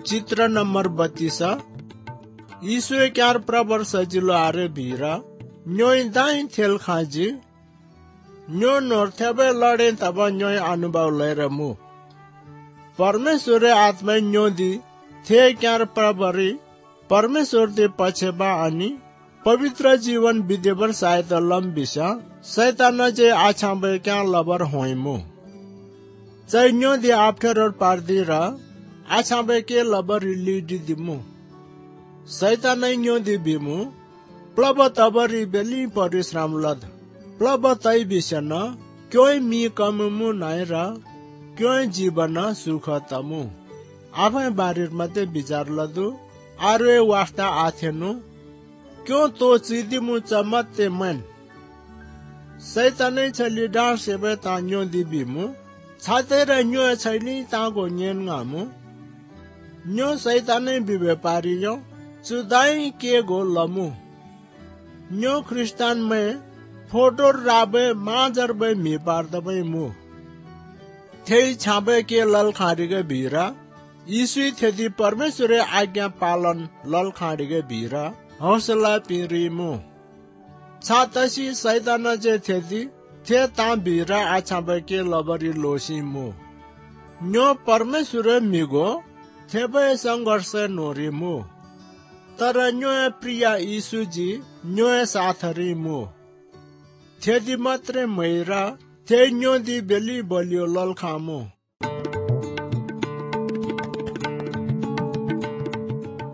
चित्र नंबर 32 ईश्वे क्यार प्रबर सजिलो आरे भीरा न्योय दाई थेल खाजी न्यो नोर्थेबे लड़े तब न्योय अनुभव लेर मु परमेश्वर आत्मा न्यो दी थे क्यार प्रबरी परमेश्वर दे पछेबा अनि पवित्र जीवन विदेवर सायत लम्बिसा शैतान जे आछाबे क्या लबर होइमु चै न्यो दे आफ्टर पार्दी र आछाबे के लबर लिडी दिमु शैतान न्यो दे बिमु प्लब तबरी बेली परिश्रम लद प्लब तै बिसन क्यों मी कममु नाइरा क्यों जीवन सुख तमु आफै बारीर मते विचार लदु आरे वास्ता आथेनु क्यों तो चिदिमु चमत्ते मन शैतानै छली डार सेबे तान्यो दिबिमु छातेर न्यो छैली ताको न्यन गामु न्यो शैतानै बिव्यापारियो चुदाई के गो लमु न्यो ख्रिस्तान में फोटो राबे माजर बे मी पार्दबे मु थे छाबे के लल खाडीगे भीरा यीशु थेदी परमेश्वर आज्ञा पालन लल खाडीगे भीरा हौसला पिरिमु छातसी शैतान जे थेदी थे ता भीरा आछाबे के लबरी लोसिमु न्यो परमेश्वर मिगो थेबे संघर्ष नोरिमु तर न्यो प्रिया यीशु जी न्यो साथरिमु थेदी मात्रे मैरा थे न्यो दी बेली बलियो लल खामु